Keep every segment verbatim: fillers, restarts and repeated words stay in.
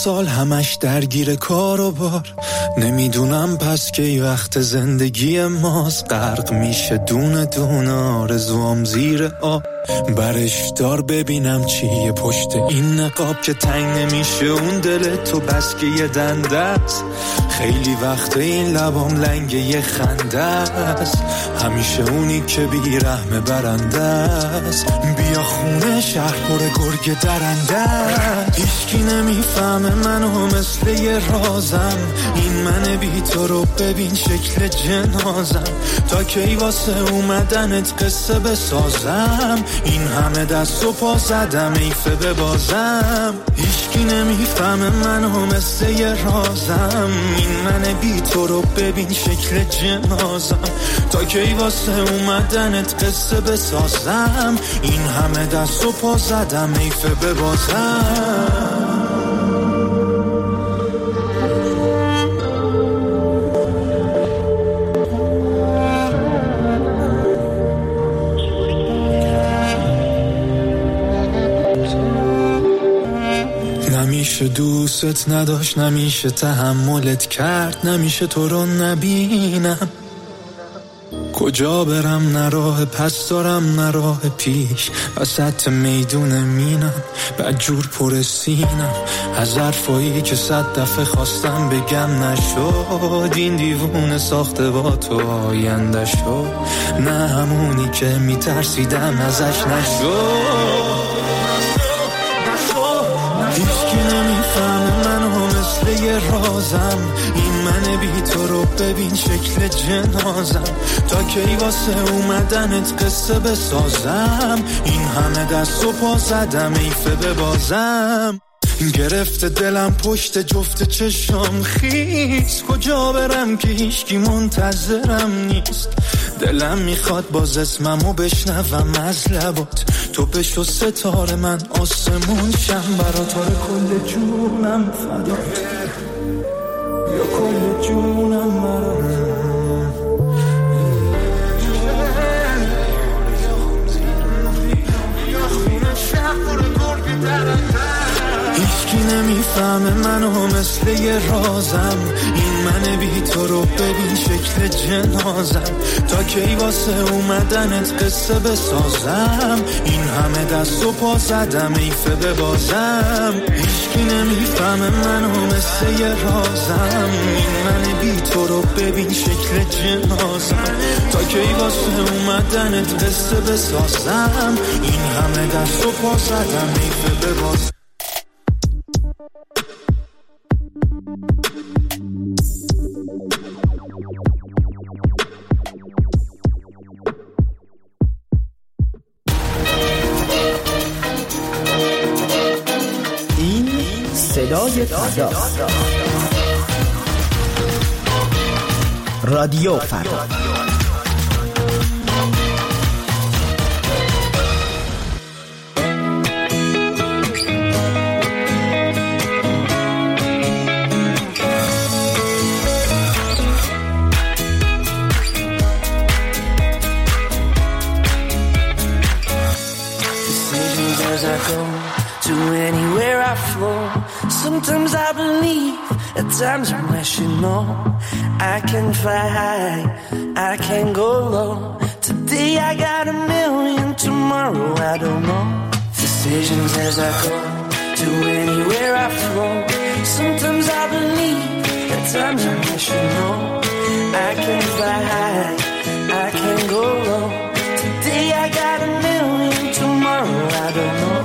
سال همش درگیر کار و بار، نمیدونم پس که ای وقت زندگی ماست. غرق میشه دونه دونه آرزوام زیر آب، برش دار ببینم چیه پشت این نقاب که تنگ نمیشه اون دل تو بس که یه دنده است. خیلی وقت این لبام لنگ یه خنده است، همیشه اونی که بی رحم برنده است. بیا خونه شهر پر گرگ درنده است، هیچکی نمیفهمه منو مثل یه رازم. این من بی تو رو ببین شکل جنازم، تا کی واسه اومدنت قصه بسازم. این همه دست و پا زدم ایفه ببازم، هیچکی نمیفهمه منو مثل یه رازم. این من بی تو رو ببین شکل جنازم، تا کی واسه اومدنت قصه بسازم. این همه دست و پا زدم ایفه ببازم. نمیشه دوست نداشت، نمیشه تحملت کرد، نمیشه تو رو نبینم. کجا برم نه راه پس دارم نه راه پیش، وسط میدون مینم بدجور پر سینم. از حرفایی که صد دفعه خواستم بگم نشد، این دیوونه ساخته با تو آینده شد. نه همونی که میترسیدم ازش نشد. هیچکی نمیفهمه منو مثل یه رازم، این من بی تو رو ببین شکل جنازم. تا کی واسه اومدنت قصه بسازم، این همه دست و پا زدم ایفه ببازم. گرفته دلم پشت جفت چشام خیس، کجا برم که هیچکی منتظرم نیست. دلم میخواد باز اسممو بشنوم از لبات، تو بشو ستاره من آسمون شم برات. آره کل جونم فدات، یا کل جونم برات. هیچکی نمیفهمه منو مثل یه رازم، این من بی تو رو ببین شکل جنازم. تا کی واسه اومدنت قصه بسازم، این همه دست و پا زدم ایفه ببازم. هیچکی نمیفهمه منو مثل یه رازم، این من بی تو رو ببین شکل جنازم. تا کی واسه اومدنت قصه بسازم، این همه دست و پا زدم ایفه ببازم. این صدای فردا، رادیو فردا. To anywhere I flow, sometimes I believe, at times I'm rational. I can fly high, I can go low. Today I got a million, tomorrow I don't know. Decisions as I go, to anywhere I flow. Sometimes I believe, at times I'm rational. I can fly high, I can go low. Today I got a million, tomorrow I don't know.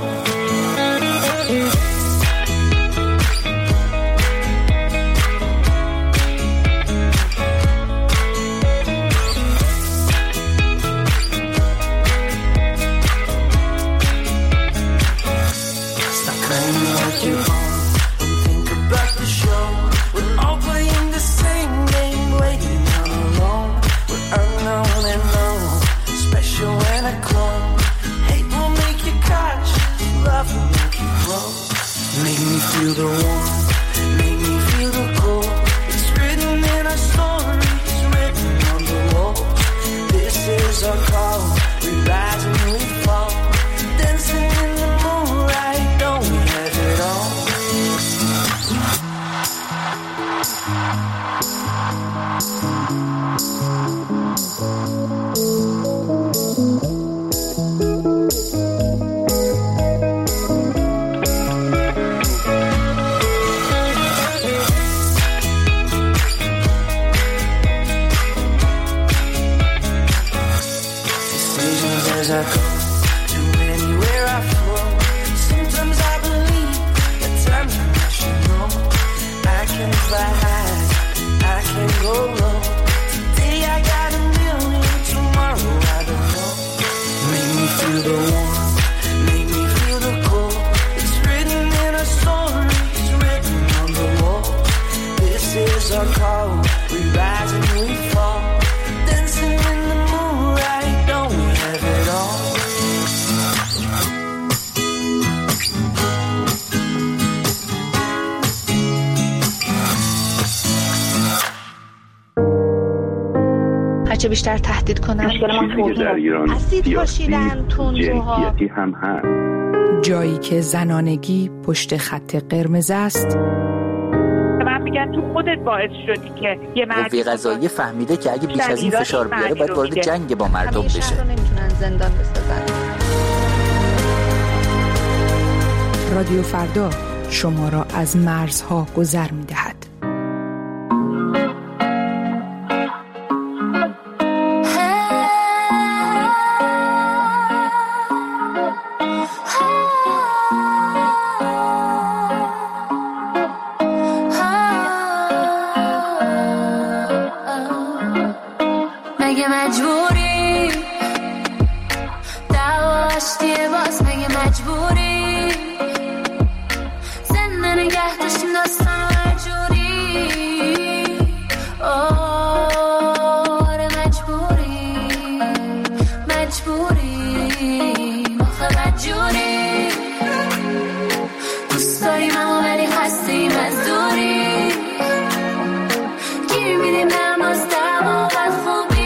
Make me feel the warmth, make me feel the cold. It's written in our stories, written on the wall. This is our call, we rise and we fall. Dancing in the moonlight, don't we have it all? as I go to anywhere I flow. Sometimes I believe, at times I should know. I can fly high, I can go low. Today I got a million, tomorrow I don't know. Make me feel the warmth, make me feel the cold. It's written in a story, it's written on the wall. This is our call, we rise and we fall. Dancing in the moonlight, don't we have it all? هرچه بیشتر تهدید کنن مشکل ما در ایران اسید پاشیدن، تندروها، جنسیتی هم هست. جایی که زنانگی پشت خط قرمز است. من میگن تو خودت باعث شدی که یه مرد قوه قضاییه فهمیده که اگه بیش از این فشار بیاره باید وارد جنگ با مردم بشه. همیشه رو نمیتونن زندان بسازن. رادیو فردا شما را از مرزها گذر می‌دهد. مگه مجبوری دعواشتیه باز، مگه مجبوری زنده نگه داشتیم داستان و مجبوری آره مجبوری مجبوری مخه مجبوری دوست داریم اما ولی هستیم از دوری گیر میدیم نماز دم و بد خوبی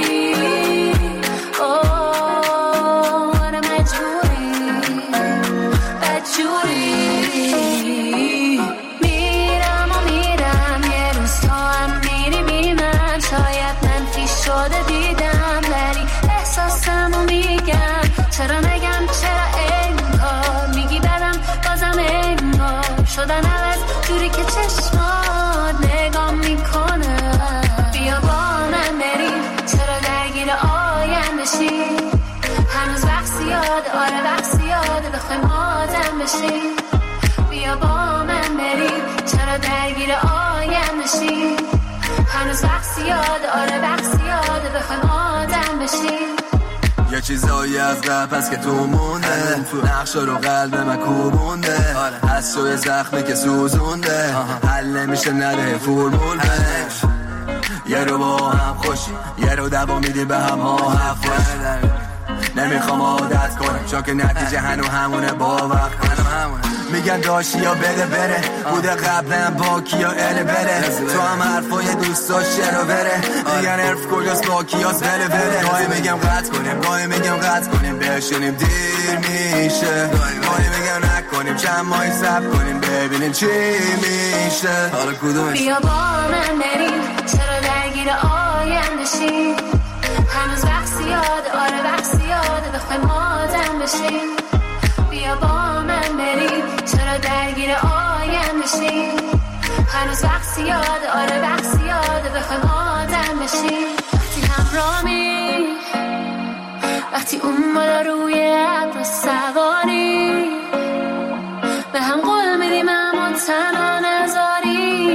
چرا نگم چرا انگار میگی بدم بازم انگار شدن عوض جوری که چشمات نگام میکنه. بیا با من بریم چرا درگیر آینده شی، هنوز وقت زیاده آره وقت زیاده بخوایم آدم بشیم. بیا با من بریم چرا درگیر آینده شی، هنوز وقت زیاده آره وقت زیاده بخوایم آدم بشیم. یه چیزایی از قبل هست که تو مونده، نقشا رو قلب من کوبونده، از شوی زخمی که سوزونده، حل نمیشه نده فرمول بهش. یه رو با هم خوشی یه رو دوا میدی به هم ها حرف نمیخوام عادت کنم چون که نتیجه هنو همونه با وقت همونه. میگن داشتی یا بده بره بوده قبلا با کیا ال بره تو هم حرفای دوستاش چرا بره میگن حرف کجاست با کیاس بره بره. گاهی میگم قطع کنیم گاهی میگم قطع کنیم بشینیم دیر میشه، گاهی میگم نکنیم چند ماهی صبر کنیم ببینیم چی میشه. حالا کدومش بیا با من بریم چرا درگیر آینده شیم، هنوز وقت زیاده آره وقت زیاده بخوایم آدم بشیم. بیا با من بریم چرا درگیر آینده شیم، هنوز وقت زیاده آره وقت زیاده بخوایم آدم بشیم. وقتی همرامی وقتی اون بالا روی ابر سواری به هم قول میدیم اما تنها نذاری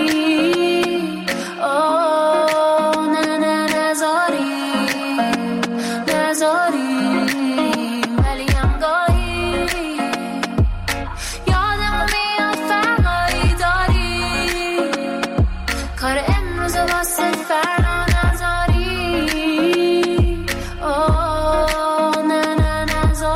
آه نه نه نذاری نذاری ولی هم گاهی یادمون میاد فرقایی داری کار امروز واسه فردا نذاری آه نه نه نذاری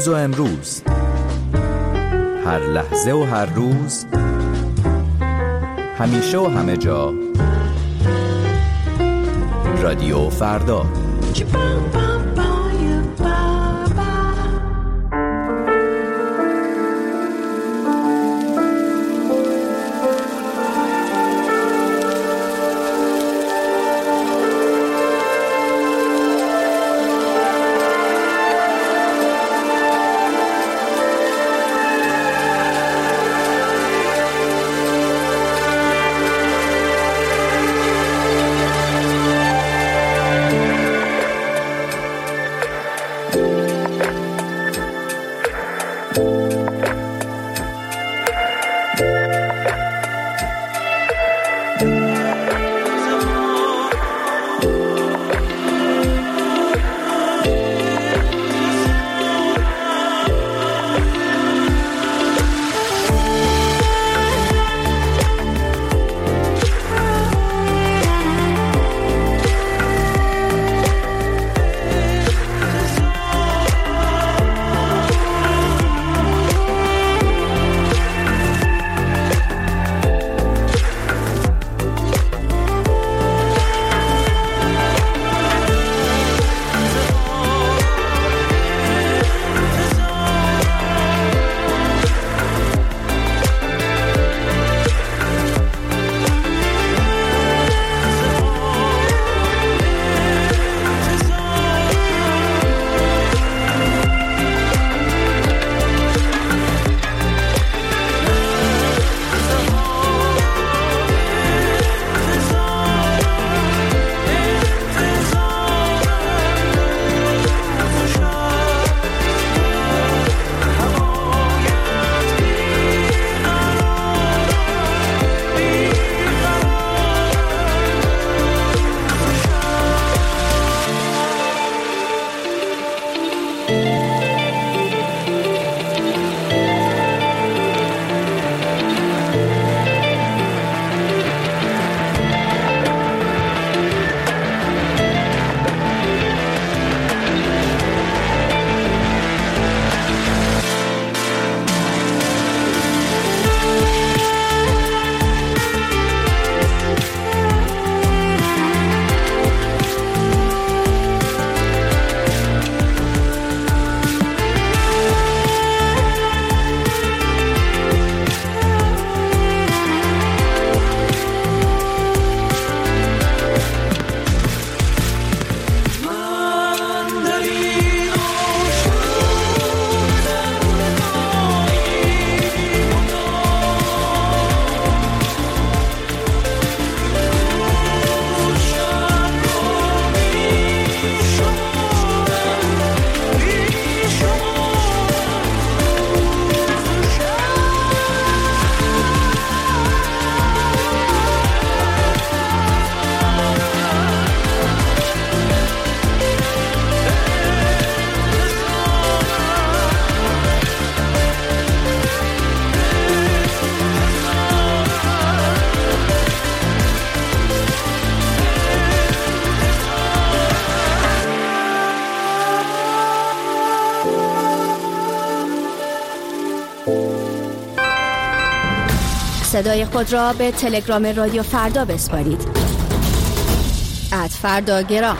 دیروز و امروز، هر لحظه و هر روز، همیشه و همه جا. رادیو فردا. صدای خود را به تلگرام رادیو فردا بسپارید. ات فرداگرام.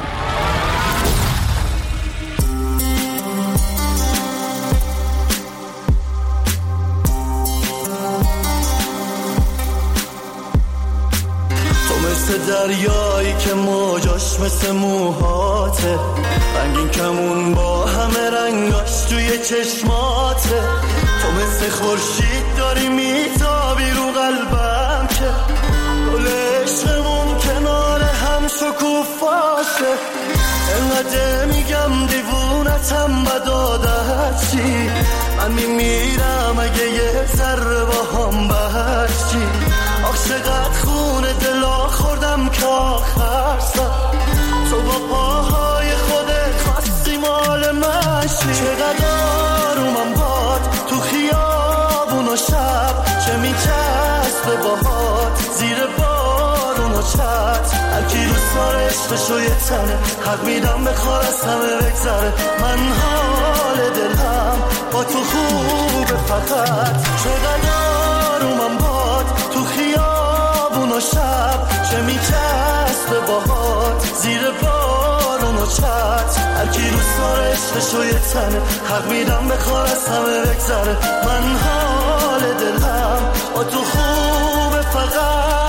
مثل دریایی که موجاش مثل موهاته، رنگین کمون با همه رنگاش توی چشماته. تو مثل خورشید داری میتابی رو قلبم که گل عشقمون کنار هم شکوفاشه. انقدر میگم دیوونتم بد عادت چی، من میمیرم اگه یه ذره با هم بچی. آخ چقدر خونه دلا خوردم که آخر سر تو با پاهای خودت خواستی مال من شی. چقدر آرومم باد تو خیابون و شب، چه میچسبه باهات زیر بارون و چت. هر کی رو روزگار عشقشو یه تنه حق میدم بخوار از همه بگذره من حال دلم با تو خوبه فقط چقدر آرومم باد تو خیابون و شب چه میچسبه باهات زیر بارون و چت هرکی روزگار عشقشو یه تنه حق میدم بخوار از همه بگذره من حال دلم با تو خوبه فقط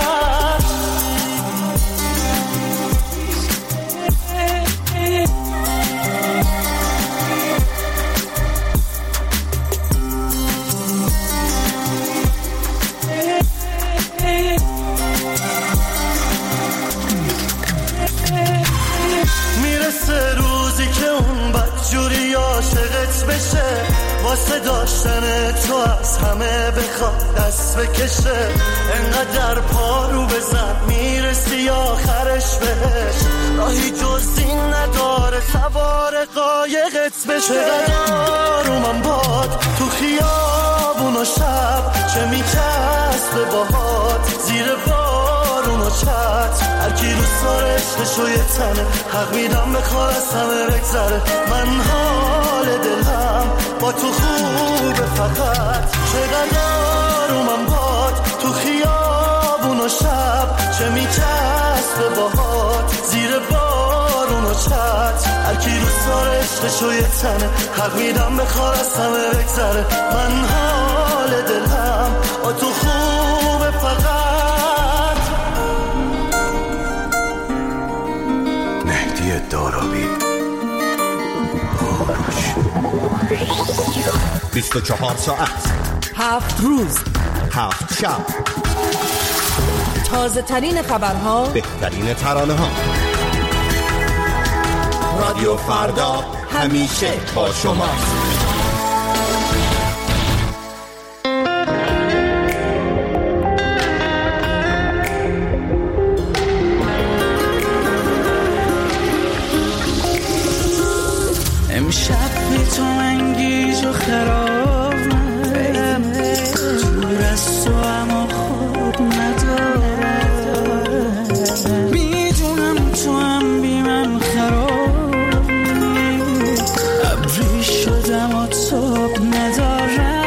میرسه روزی که اون بدجوری عاشقت بشه واسه داشتن تو از همه بخواد دست بکشه انقدر پارو بزن میرسی آخرش بهش راهی جز این نداره سوار قایقت بشه چقدر آرومم باد تو خیابون و شب چه میچسبه باهات زیر بارون و چت هرکی روزگار عشقشو یه تنه حق میدم بخوار از همه بگذره من حال دلم با تو خوبه فقط چقدر آرومم باد تو خیابون و شب چه میچسبه باهات زیر بارون و چت هرکی روزگار عشقشو یه تنه حق میدم بخوار از همه بگذره من حال دلم با تو خوبه فقط مهدی دارابی بیست و چهار ساعت هفت روز هفت شب تازه ترین خبرها بهترین ترانه ها رادیو فردا همیشه با شماست امشب بی تو من گیج و خرابم دور از تو اما خوب ندارم میدونم تو هم بی من خرابی ابری شدم و توب ندارم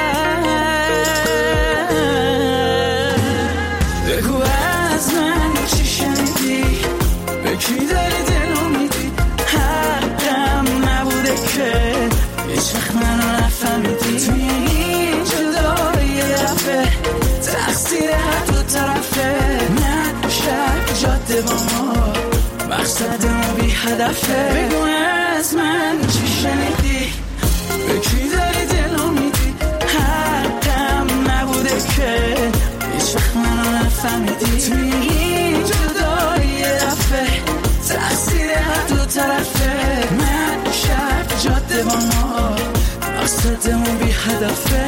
بگو از من چی شنیدی به کی داری دلو میدی حقم نبوده که هیچ وقت منو نفهمیدی توی این جدایی رفه تقصیر هر دو طرفه من شب جاده با ما مقصدمو بی هدفه بگو از من چی شنیدی به کی داری دلو میدی حقم نبوده که هیچ وقت منو نفهمیدی توی این جدایی رفه تقصیر هر دو طرفه من شب جاده با ما مقصدمون بی هدفه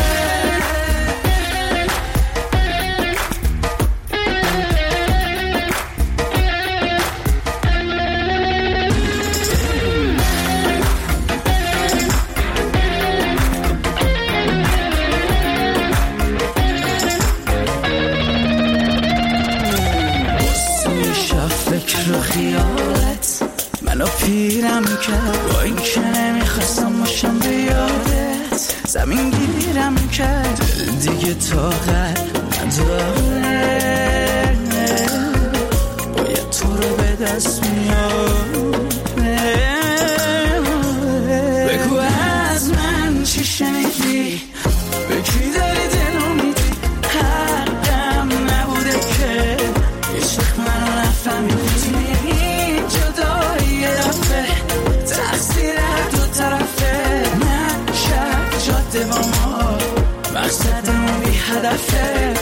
فکر و خیالت منو پیرم کرد با این که نمیخواستم باشم به یادت زمین گیرم کرد دل دیگه طاقت نداره باید تو رو به دست میاره بگو از من چی شنیدی به کی داری دلو میدی حقم نبوده که هیچ وقت منو نفهمیدی این جدایی رفه تقصیر هر دو طرفه من شب جاده با ما مقصدمون بی هدفه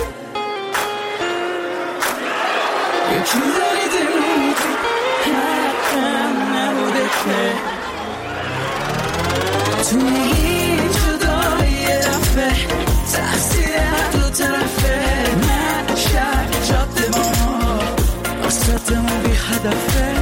یکی داری دلو میدی حقم نبوده که تو این جدایی رفه تقصیر هر دو طرفه من شب جاده با ما مقصدمون بی هدفه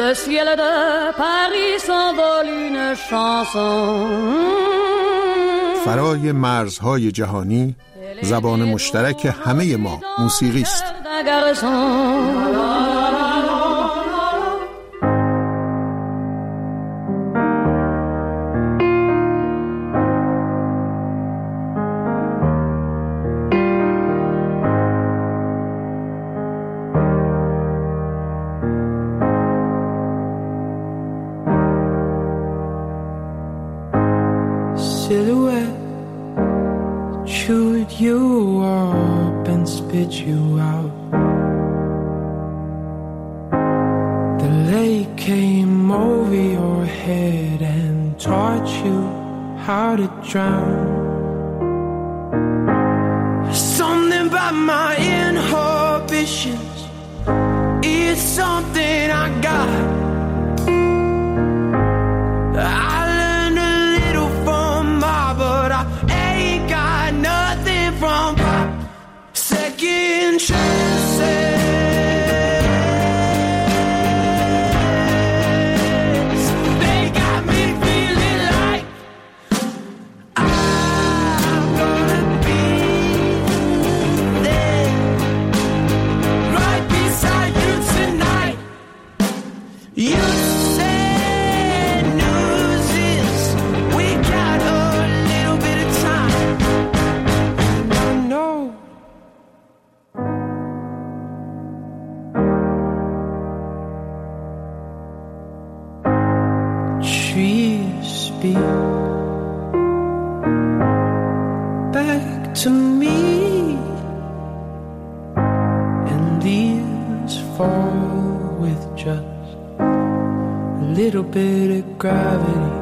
le ciel de Paris s'envole une chanson. فرای مرزهای جهانی زبان مشترک همه ما موسیقی است. Silhouette chewed you up and spit you out. The lake came over your head and taught you how to drown. Something about my inhibitions, it's something I got. I learned a little from my, but I ain't got nothing from pop. Second chances, they got me feeling like I'm gonna be there, right beside you tonight. You said news is we got a little bit of time, and I know trees speak back to me, and leaves fall with just a little bit of gravity,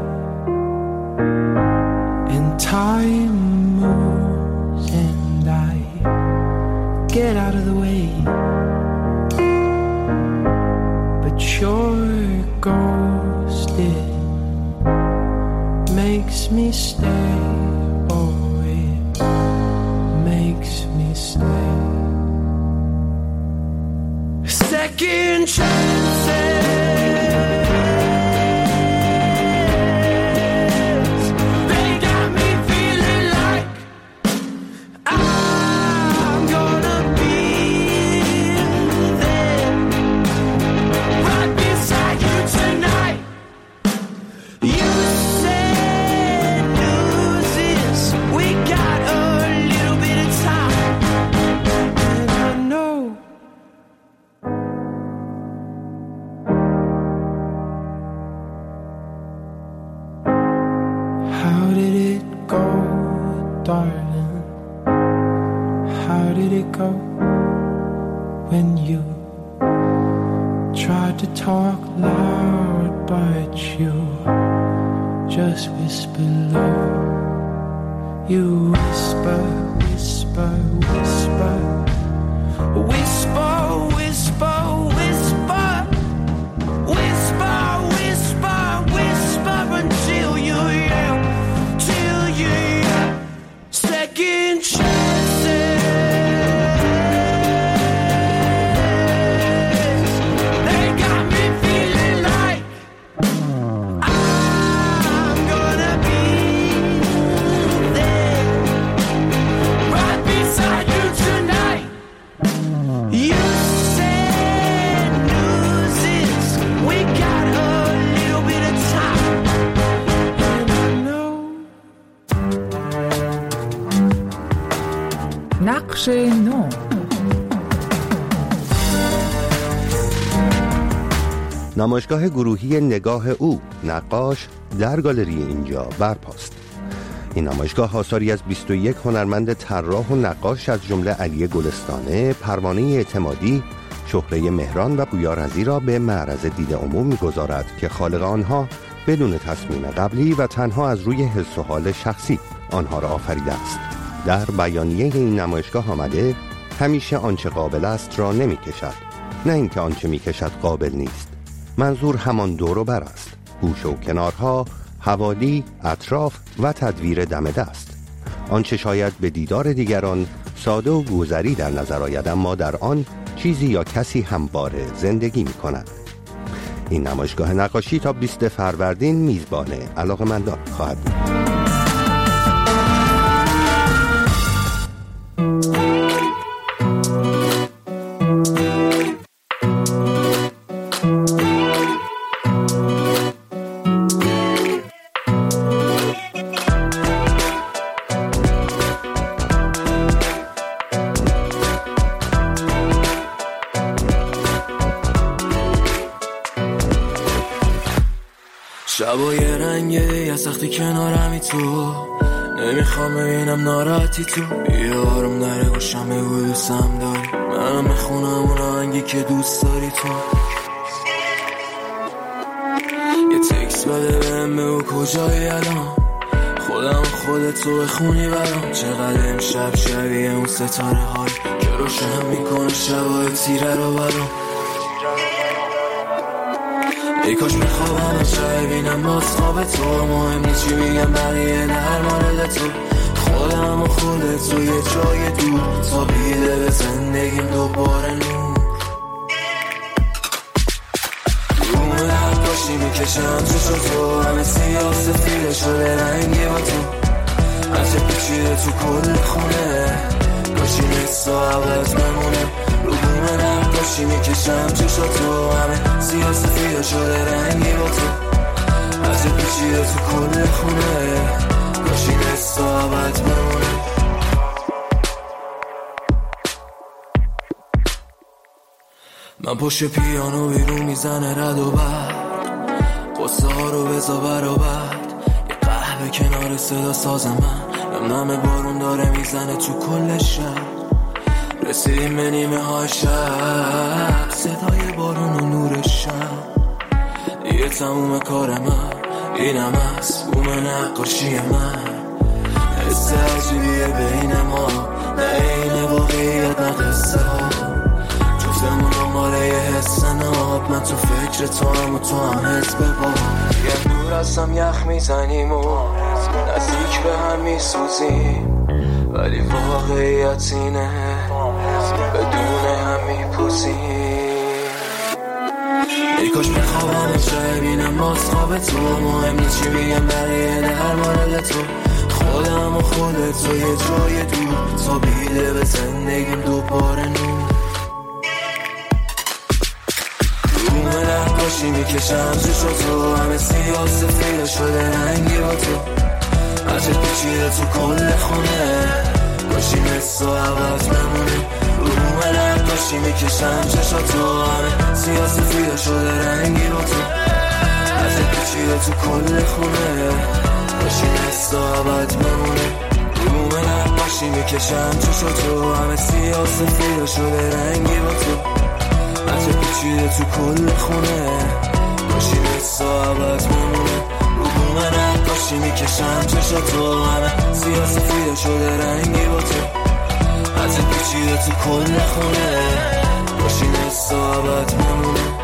and time moves and I get out of the way, but your ghost, it makes me stay, oh it makes me stay. Second chances, they got me feeling like I'm gonna be there, right beside you tonight. You said news is we got a little bit of time, and I know how did it go, darling? How did it go when you tried to talk loud, but you just whisper low? You whisper, whisper, whisper, whisper, whisper, whisper, whisper, whisper, whisper until you yell, till you yell. Second chances, they got me feeling like I'm gonna be there, right beside you tonight. You said news is we got a little bit of time, and I know نقش نو. نمایشگاه گروهی نگاه او نقاش در گالری اینجا برپاست. این نمایشگاه آثاری از بیست و یک هنرمند طراح و نقاش از جمله علی گلستانه، پروانه اعتمادی، شهره مهران و پویا رضی را به معرض دید عموم می‌گذارد که خالق آنها بدون تصمیم قبلی و تنها از روی حس و حال شخصی آنها را آفریده است. در بیانیه این نمایشگاه آمده همیشه آنچه قابل است را نمی کشد، نه اینکه آنچه می کشد قابل نیست. منظور همان دور و بر است، گوشه و کنارها، حوالی، اطراف و تدویر دم دست. آنچه شاید به دیدار دیگران ساده و گوزری در نظر آید، اما در آن چیزی یا کسی همواره زندگی می کند. این نمایشگاه نقاشی تا بیست فروردین میزبان علاقه‌مندان خواهد بود. شبای رنگه یه سختی کنارمی تو نمیخوام ببینم ناراحتی تو بیا آروم نره گوشم بگو دوستم داری منم بخونم اون آهنگی که دوست داری تو یه تکس بده بهم بگو کجایی الان خودم خودت تو بخونی برام چقدر امشب شبیه اون ستاره های که روشن میکنه شبای تیره رو برام ای کاش میخوابم شاید بینم باز خواب تو مهم نیست چی میگم بقیه در مورد تو خودم و خودت تو یه جای دور تا بیده به زندگیم دوباره نور رومه نقاشی میکشم چشم تو همه سیاه سفیده شده رنگی با تو هرچه پیچیده تو کل خونه کاشی نصف و عوض بمونه رومه نقاشی میکشم چشم تو همه سیاه سفیده شده رنگی با تو هرچه پیچیده تو کل خونه کاشی نصف و عوض بمونه من پشت پیانو بیرون میزنه رد و برد قصه ها رو بزا برابرد یه قهوه کنار صدا ساز من نم بارون داره میزنه تو کل شب رسیدیم به نیمه های شب صدای بارون و نور شب دیگه تموم کار من اینم از بوم نقاشی من حس عجیبیه بین ما نه این واقعیت نه قصه ها جفتمون دنباله یه حس ناب من تو فکر تو هم و تو هم حس ببا یه دور ازم یخ میزنیم و نزدیک به هم میسوزیم ولی واقعیت اینه بدون هم میپوزیم ای کاش میخوابم شاید بینم باز خواب تو مهم نیست چی بگم بقیه در مورد تو خودم و خودت تو یه جای دور تا بیده به زندگیم دوباره نور رومه نقاشی میکشم چشم تو همه سیاه سفیده شده رنگی با تو هرچه پیچیده تو کل خونه کاشی نصف و عوض بمونه رومه نقاشی میکشم چشم تو همه سیاه سفیده شده رنگی با تو هرچه پیچیده تو کل خونه کاشی نصف و عوض بمونه رومه نقاشی میکشم چشم تو همه سیاه سفیده شده رنگی با تو هرچه پیچیده تو کل خونه کاشی نصف و عوض بمونه رومه نقاشی میکشم چشم تو همه سیاه سفیده شده رنگی با تو هرچه پیچیده تو کل خونه کاشی نصف و عوض بمونه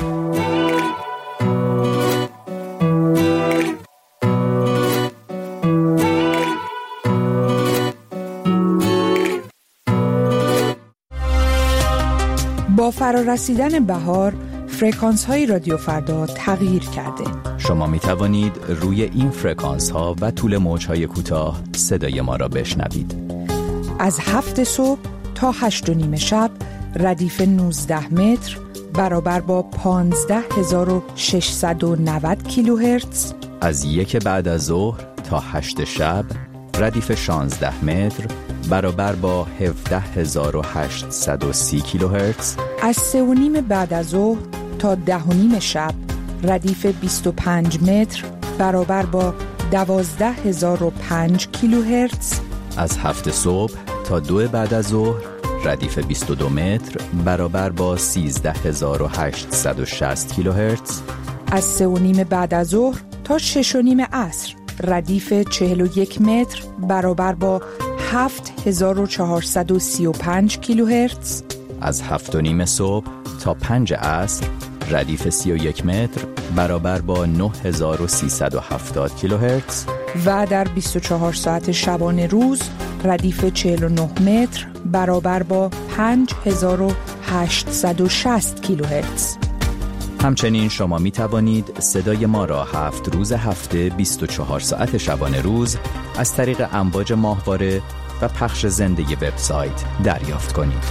با فرارسیدن بهار فرکانس های رادیو فردا تغییر کرده. شما می توانید روی این فرکانس ها و طول موج های کوتاه صدای ما را بشنوید. از هفت صبح تا هشت و نیم شب ردیف نوزده متر برابر با پانزده هزار و ششصد و نود کیلوهرتز. از یک بعد از ظهر تا هشت شب ردیف شانزده متر برابر با هفده هزار و هشتصد و سی کیلوهرتز. از سه و نیم بعد از ظهر تا ده و نیم شب ردیف بیست و پنج متر برابر با دوازده هزار و پنج کیلوهرتز. از هفت صبح تا دو بعد از ظهر ردیف بیست و دو متر برابر با سیزده هزار و هشتصد و شصت کیلوهرتز. از سه و نیم بعد از ظهر تا شش و نیم عصر ردیف چهل و یک متر برابر با هفت هزار و چهارصد و سی و پنج کیلوهرتز. از هفت و نیم صبح تا پنج عصر ردیف سی و یک متر برابر با نه هزار و سیصد و هفتاد کیلوهرتز. و در بیست و چهار ساعت شبانه روز ردیف چهل و نه متر برابر با پنج هزار و هشتصد و شصت کیلوهرتز. همچنین شما می توانید صدای ما را هفت روز هفته بیست و چهار ساعت شبانه روز از طریق امواج ماهواره و پخش زنده وبسایت دریافت کنید.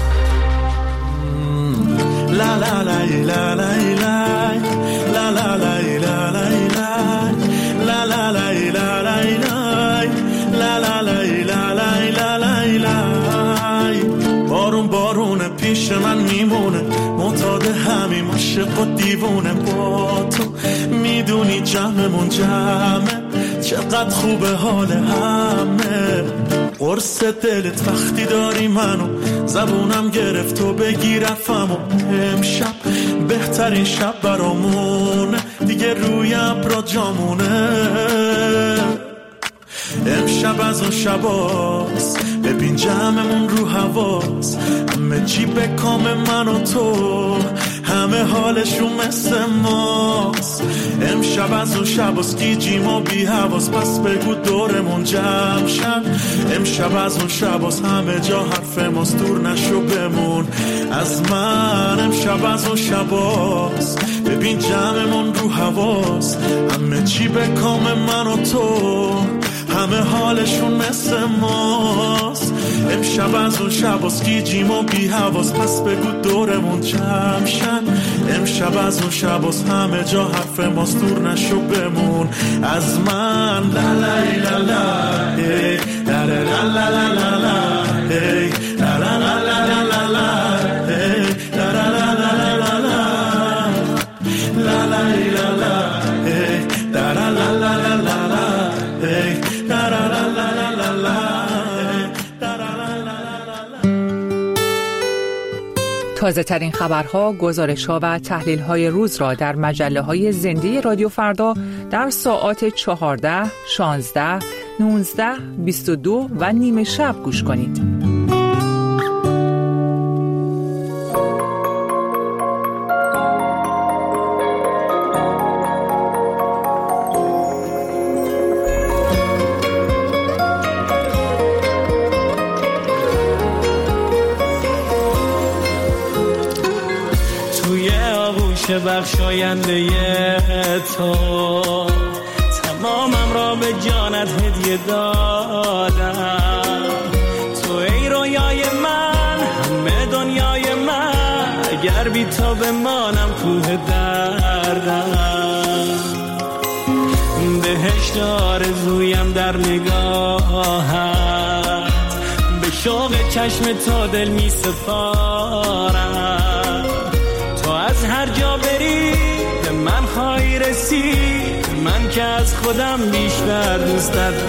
لا لا لا لا لا لا لا لا لا لا لا لا لا لا لا. بارون بارونه پیش من میمونه، معتاد همین عاشق و دیوونه. با تو میدونی جمعمون جمعه، چقدر خوبه حال همه. قرص دلت وقتی داری منو، زبونم گرفت و بگی رفم. و امشب بهترین شب برامونه، دیگه روی ابرا جامونه. امشب از اون شباست، ببین جمعمون رو حواس. همه چی به کام من و تو، همه حالشون مثل ماست. امشب از اون شباست، گیجیم و بی حواس. پس بگو دورمون جمع شد. امشب از اون شباست، همه جا حرف ماست. دور نشو بمون از من. امشب از اون شباست، ببین جمعمون رو حواس. همه چی به کام من و تو، همه حالشون مثل ماست. امشب از اون شباست، گیجیم و بی حواس. پس بگو دورمون جمع شن. امشب از اون شباست، همه جا حرف ماست. دور نشو بمون از من. لا لا لا لا ای لا لا لا لا لا ای لا لا لا لا لا لا ای لا لا لا لا لا لا لا لا لا ای لا لا لا لا لا لا ای. تازه ترین خبرها، گزارش ها و تحلیل های روز را در مجله های زنده رادیو فردا در ساعات چهارده، شانزده، نوزده، بیست و دو و نیمه شب گوش کنید. بخشاینده تو تمامم را به جانت هدیه دادم. تو ای رویای من، همه دنیای من. اگر بی تو بمانم کوه دردم. بهشت آرزویم در نگاهت، به شوق چشم تو دل می سپارم. تو از هر جا بری به من خواهی رسید، من که از خودم بیشتر دوستت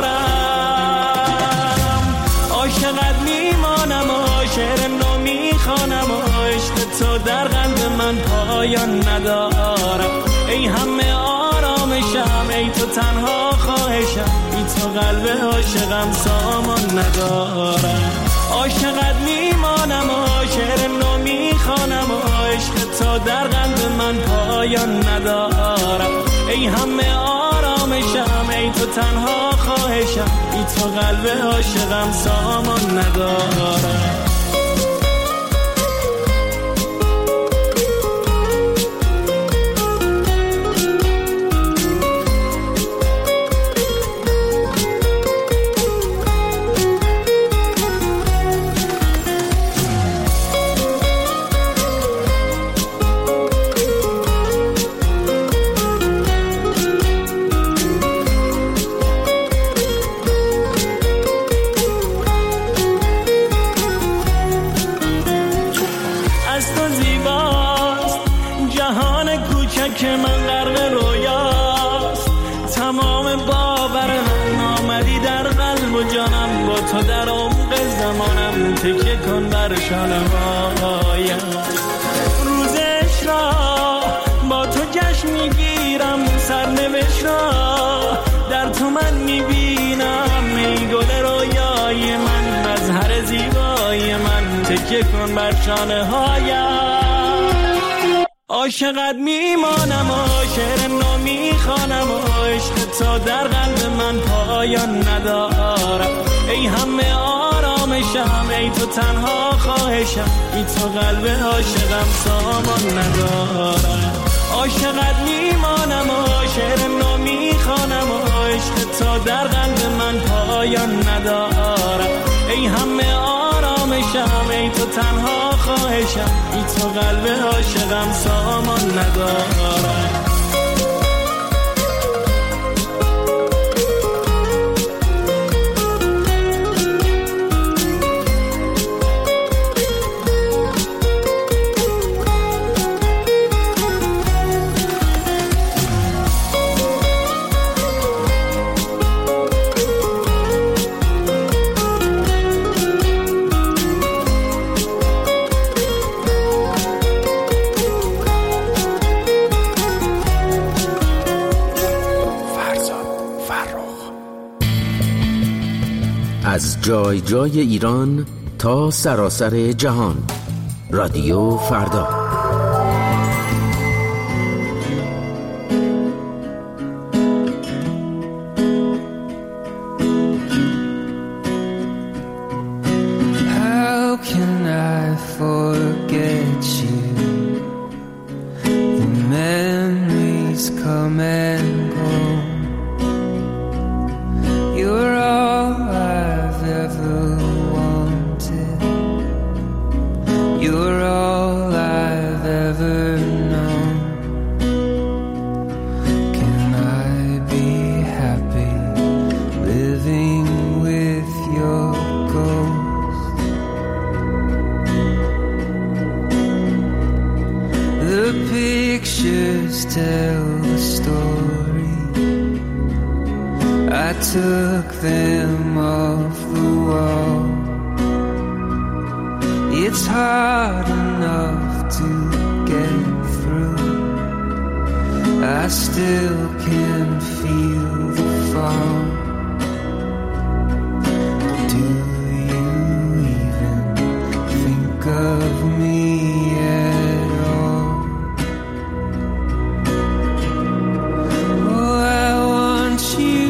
دارم. عاشقت میمانم و شعر نو میخوانم و عشق تو در قلب من پایان ندارم. ای همه آرامشم، ای تو تنها خواهشم، ای تو قلب عاشقم سامان ندارم. عاشقت میمانم و شعر نو میخوانم و عشق تو در قلب من پایان ندارم. ای همه آرامشم، ای تو تنها خواهشم، ای تو قلب عاشقم سامان ندارم. که من غرق رویاست، تمام باور من آمدی در قلب و جانم. با تو در عمق زمانم، تکیه کن بر شانه هایم. روزش را با تو جشن میگیرم، سرنوشت را در تو من میبینم. ای گل رویای من، مظهر زیبای من، تکیه کن بر شانه هایم. عاشقت میمانم و شعر نو میخوانم و عشق تو در قلب من پایان ندارم. ای همه آرامشم، ای تو تنها خواهشم، ای تو قلب عاشقم سامان ندارم. عاشقت میمانم و شعر نو میخوانم و عشق تا در قلب من پایان ندارم. ای همه آرامشم، ای تو تنها خواهشم، ای تو قلب عاشقم سامان ندارم. از جای جای ایران تا سراسر جهان، رادیو فردا. How can I forget you? The memories come and go. You're all I've ever wanted. You're all I've ever known. Can I be happy living with your ghost? The pictures tell the story. I took them off the wall. It's hard enough to get through. I still can feel the fall. Do you even think of me at all? Oh, I want you.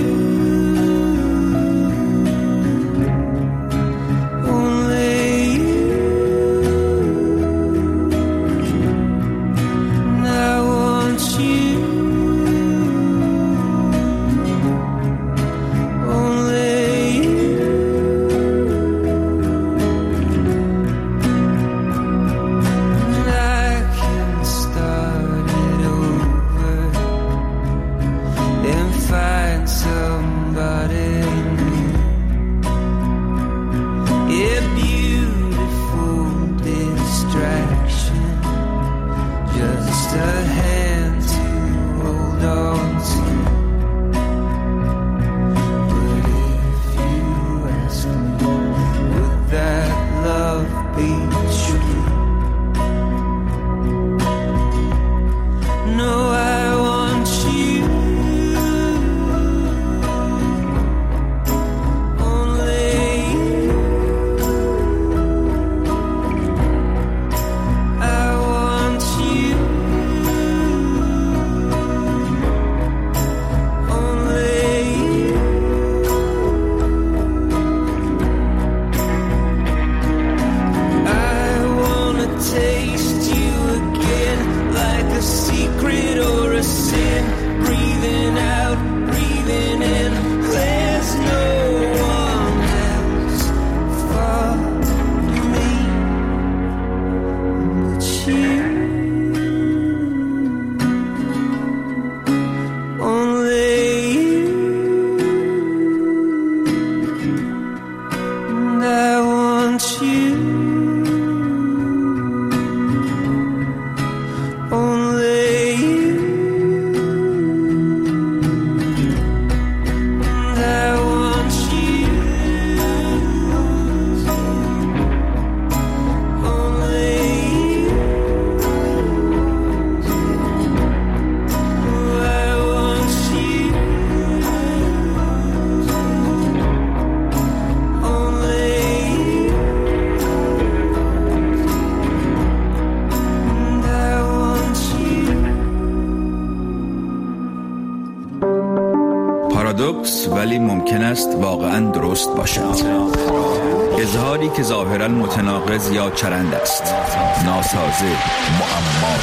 ولی ممکن است واقعاً درست باشد. اظهاری که ظاهراً متناقض یا چرند است، ناسازه، معما.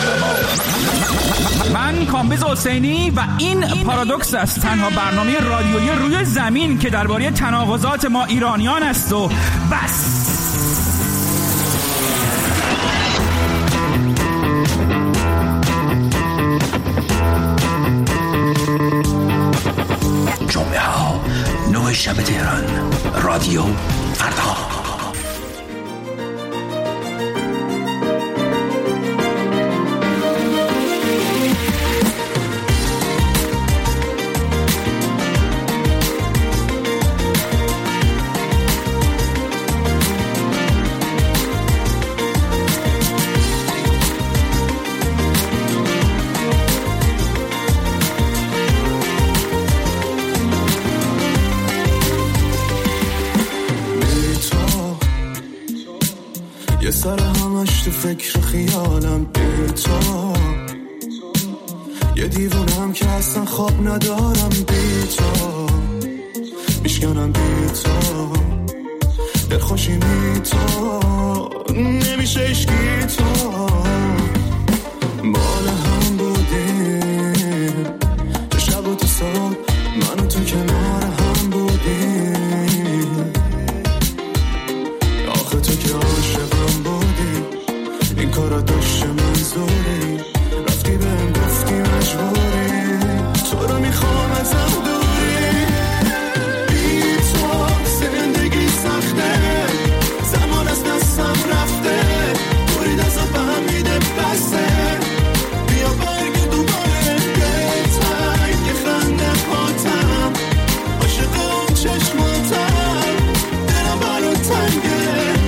من کامبیز حسینی و این پارادوکس است، تنها برنامه رادیویی روی زمین که درباره تناقضات ما ایرانیان است و بس. جمعه ها نه شب تهران، رادیو فردا. سر همش تو فکر خیالم بی تو، یه دیوونم که اصلا خواب ندارم بی تو، میشکنم بی تو، دلخوشی بی تو، نمیشه اشکی تو، بال هم بودیم تو شب و تو صبح، من و تو کنار هم بودیم، آخه تو که عاشقم بودی، این کارا داشته منظوری، رفتی بهم گفتی مجبوری، تو رو میخوام ازم دوری، بی تو زندگی سخته، زمان از دستم رفته، برید ازم فهمیده بسته، بیا برگرد دوباره بهتر که خنده پاتم، عاشق اون چشماتم، دلم برات تنگه،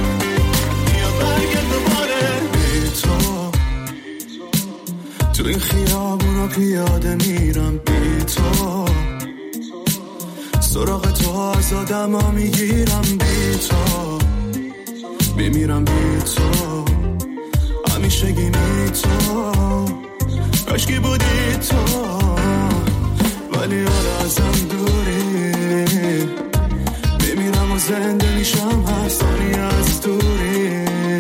تو این خیابونا پیاده میرم بی تو، سراغ تو از آدم ها میگیرم بی تو، میمیرم بی تو، همیشه گینی تو، کاشکی بودی تو، ولی حالا ازم دوری، میمیرم و زنده میشم هر ثانیه از دوری،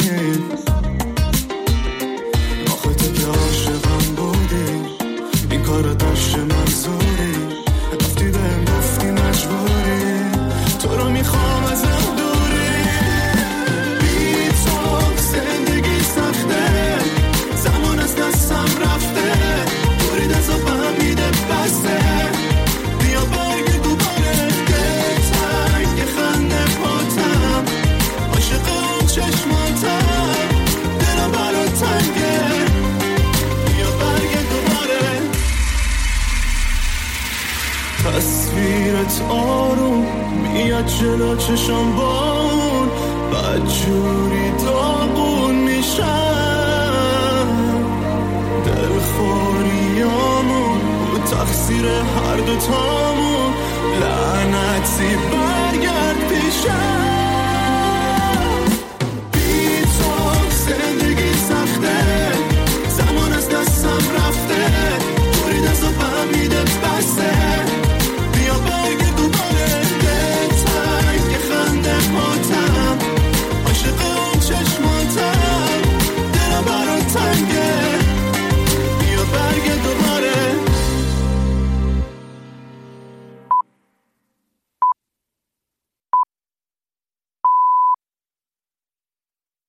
آخه تو که عاشقم بودی، این کارو داشته منظوری، رفتی بهم گفتی مجبوری، تو رو میخوام ازم دوری، بی تو زندگی سخته، زمان از دستم رفته، برید ازم فهمیده بسته، بیا برگرد دوباره بهتر که خنده پاتم، عاشق اون چشماتم، دلم برات تنگه، بیا برگرد دوباره، تصویرت آروم میاد جلو چشم بان، بدجوری داغون میشم، دلخوریامون بود تقصیر هر دوتا،